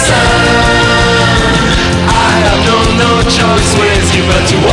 sun. I have known no choice with you but to